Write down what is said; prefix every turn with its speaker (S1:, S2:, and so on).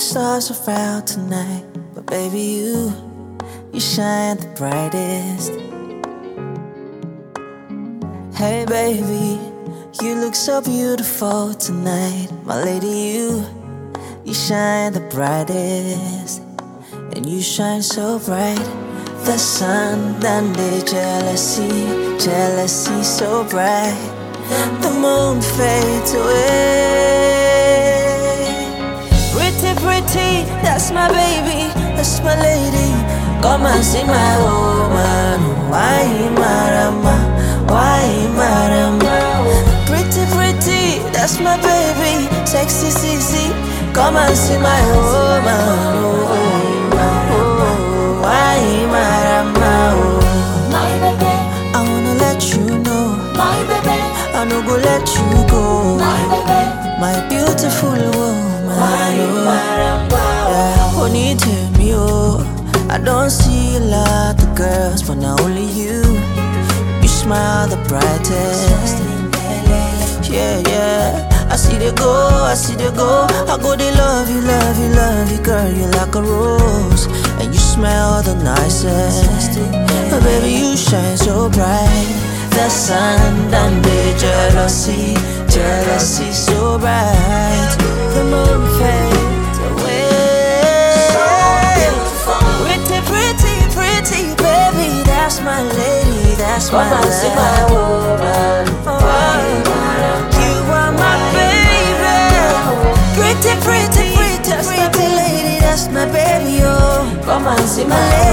S1: stars are out tonight, but baby you shine the brightest. Hey baby, you look so beautiful tonight. My lady, you shine the brightest. And you shine so bright. The sun done the jealousy so bright. The moon fades away. Pretty, that's my baby, that's my lady. Come and see my woman. Why marama? Pretty, that's my baby, sexy CC. Come and see my woman. Why marama?
S2: My baby,
S1: I wanna let you know,
S2: my baby,
S1: I no go let you go.
S2: my baby,
S1: My beautiful woman.
S2: why marama?
S1: Yeah, honey, tell me, oh, I don't see a lot of girls, but now only you. You smile the brightest. Yeah, I see they go, I go, they love you, girl, you like a rose. And you smell the nicest. But baby, you shine so bright. The sun done the jealousy so bright. The moon fades away. Pretty, baby, that's my lady, that's my
S2: Come and see my
S1: love.
S2: woman.
S1: You are my baby. Pretty lady, that's my baby, oh.
S2: Come and see
S1: My
S2: my